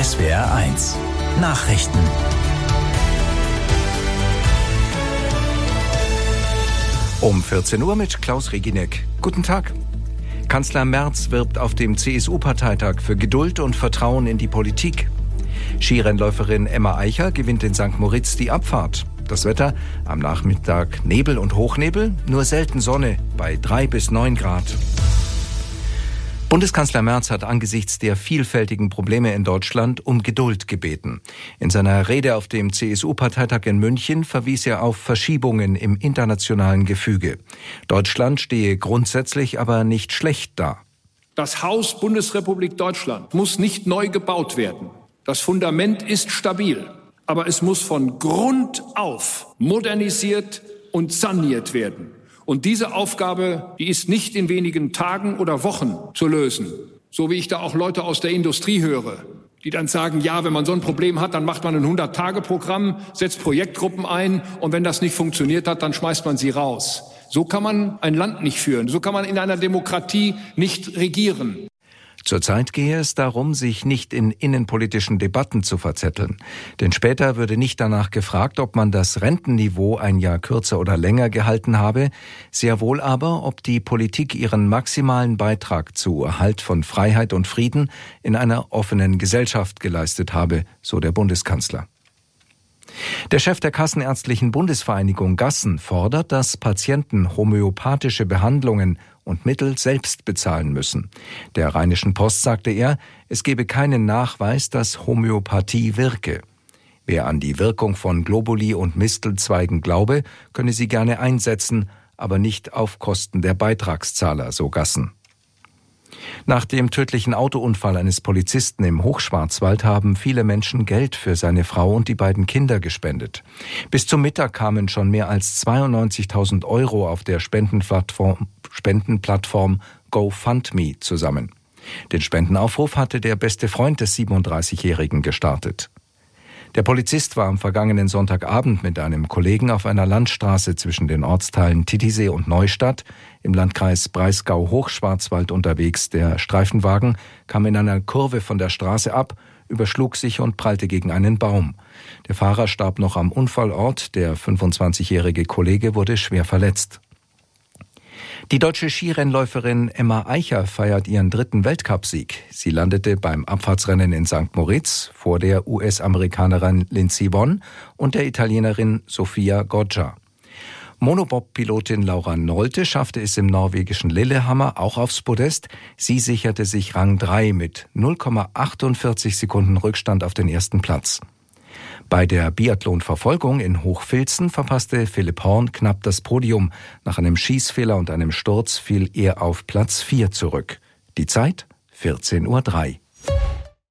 SWR1 Nachrichten. Um 14 Uhr mit Klaus Reginek. Guten Tag. Kanzler Merz wirbt auf dem CSU-Parteitag für Geduld und Vertrauen in die Politik. Skirennläuferin Emma Eicher gewinnt in St. Moritz die Abfahrt. Das Wetter: am Nachmittag Nebel und Hochnebel, nur selten Sonne bei 3 bis 9 Grad. Bundeskanzler Merz hat angesichts der vielfältigen Probleme in Deutschland um Geduld gebeten. In seiner Rede auf dem CSU-Parteitag in München verwies er auf Verschiebungen im internationalen Gefüge. Deutschland stehe grundsätzlich aber nicht schlecht da. Das Haus Bundesrepublik Deutschland muss nicht neu gebaut werden. Das Fundament ist stabil, aber es muss von Grund auf modernisiert und saniert werden. Und diese Aufgabe, die ist nicht in wenigen Tagen oder Wochen zu lösen. So wie ich da auch Leute aus der Industrie höre, die dann sagen, ja, wenn man so ein Problem hat, dann macht man ein 100-Tage-Programm, setzt Projektgruppen ein und wenn das nicht funktioniert hat, dann schmeißt man sie raus. So kann man ein Land nicht führen. So kann man in einer Demokratie nicht regieren. Zurzeit gehe es darum, sich nicht in innenpolitischen Debatten zu verzetteln. Denn später würde nicht danach gefragt, ob man das Rentenniveau ein Jahr kürzer oder länger gehalten habe, sehr wohl aber, ob die Politik ihren maximalen Beitrag zu Erhalt von Freiheit und Frieden in einer offenen Gesellschaft geleistet habe, so der Bundeskanzler. Der Chef der Kassenärztlichen Bundesvereinigung Gassen fordert, dass Patienten homöopathische Behandlungen und Mittel selbst bezahlen müssen. Der Rheinischen Post sagte er, es gebe keinen Nachweis, dass Homöopathie wirke. Wer an die Wirkung von Globuli und Mistelzweigen glaube, könne sie gerne einsetzen, aber nicht auf Kosten der Beitragszahler, so Gassen. Nach dem tödlichen Autounfall eines Polizisten im Hochschwarzwald haben viele Menschen Geld für seine Frau und die beiden Kinder gespendet. Bis zum Mittag kamen schon mehr als 92.000 € auf der Spendenplattform GoFundMe zusammen. Den Spendenaufruf hatte der beste Freund des 37-Jährigen gestartet. Der Polizist war am vergangenen Sonntagabend mit einem Kollegen auf einer Landstraße zwischen den Ortsteilen Titisee und Neustadt im Landkreis Breisgau-Hochschwarzwald unterwegs. Der Streifenwagen kam in einer Kurve von der Straße ab, überschlug sich und prallte gegen einen Baum. Der Fahrer starb noch am Unfallort, der 25-jährige Kollege wurde schwer verletzt. Die deutsche Skirennläuferin Emma Eicher feiert ihren 3. Weltcupsieg. Sie landete beim Abfahrtsrennen in St. Moritz vor der US-Amerikanerin Lindsey Vonn und der Italienerin Sofia Goggia. Monobob-Pilotin Laura Nolte schaffte es im norwegischen Lillehammer auch aufs Podest. Sie sicherte sich Rang 3 mit 0,48 Sekunden Rückstand auf den ersten Platz. Bei der Biathlon-Verfolgung in Hochfilzen verpasste Philipp Horn knapp das Podium. Nach einem Schießfehler und einem Sturz fiel er auf Platz 4 zurück. Die Zeit 14:03 Uhr.